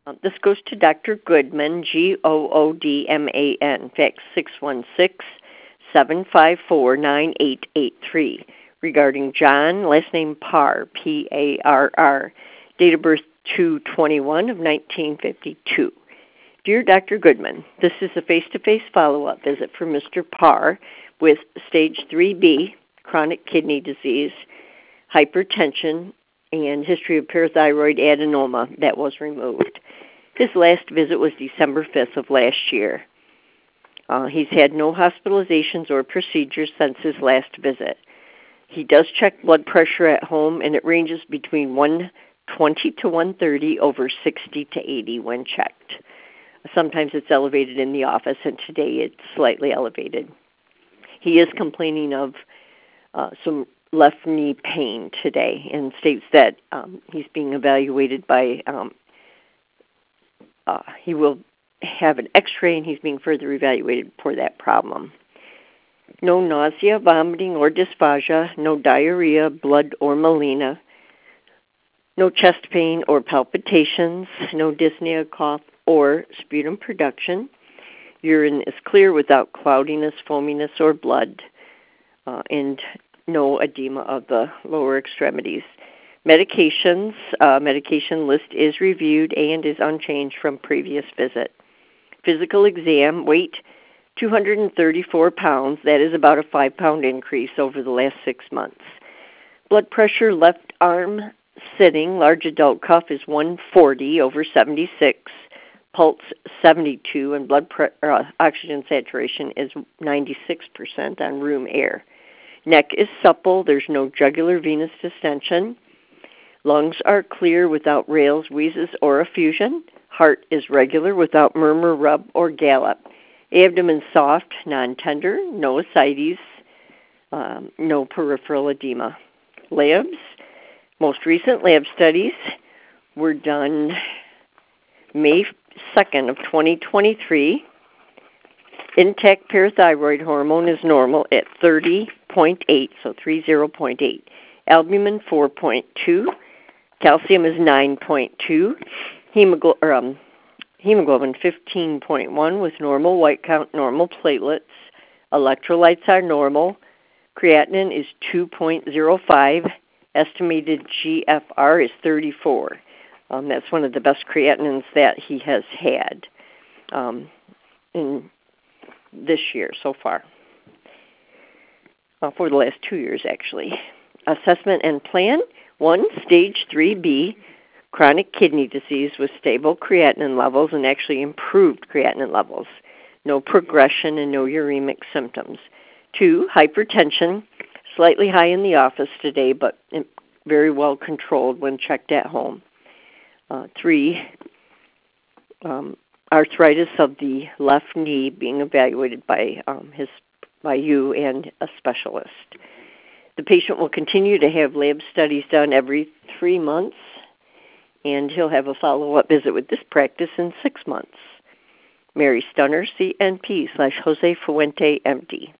This goes to Dr. Goodman, Goodman, fax 616-754-9883, regarding John, last name Parr, Parr, date of birth 2/21 of 1952. Dear Dr. Goodman, this is a face-to-face follow-up visit for Mr. Parr with stage 3B, chronic kidney disease, hypertension, and history of parathyroid adenoma that was removed. His last visit was December 5th of last year. He's had no hospitalizations or procedures since his last visit. He does check blood pressure at home, and it ranges between 120 to 130 over 60 to 80 when checked. Sometimes it's elevated in the office, and today it's slightly elevated. He is complaining of some left knee pain today and states that he's being evaluated by, he will have an x-ray and he's being further evaluated for that problem. No nausea, vomiting, or dysphagia, no diarrhea, blood, or melena, no chest pain or palpitations, no dyspnea, cough, or sputum production. Urine is clear without cloudiness, foaminess, or blood, and no edema of the lower extremities. Medications, medication list is reviewed and is unchanged from previous visit. Physical exam, weight 234 pounds. That is about a 5-pound increase over the last 6 months. Blood pressure, left arm sitting, large adult cuff is 140 over 76. Pulse 72, and oxygen saturation is 96% on room air. Neck is supple. There's no jugular venous distension. Lungs are clear without rales, wheezes, or effusion. Heart is regular without murmur, rub, or gallop. Abdomen soft, non-tender, no ascites, no peripheral edema. Labs, most recent lab studies were done May 2nd of 2023. Intact parathyroid hormone is normal at 30.8, so 30.8. Albumin 4.2. Calcium is 9.2. Hemoglobin 15.1 with normal white count, normal platelets. Electrolytes are normal. Creatinine is 2.05. Estimated GFR is 34. That's one of the best creatinines that he has had in this year so far, for the last 2 years actually. Assessment and plan: 1, stage 3B, chronic kidney disease with stable creatinine levels and actually improved creatinine levels. No progression and no uremic symptoms. 2, hypertension, slightly high in the office today, but very well controlled when checked at home. 3, arthritis of the left knee being evaluated by you and a specialist. The patient will continue to have lab studies done every 3 months, and he'll have a follow-up visit with this practice in 6 months. Mary Stunner, CNP /Jose Fuente, MD.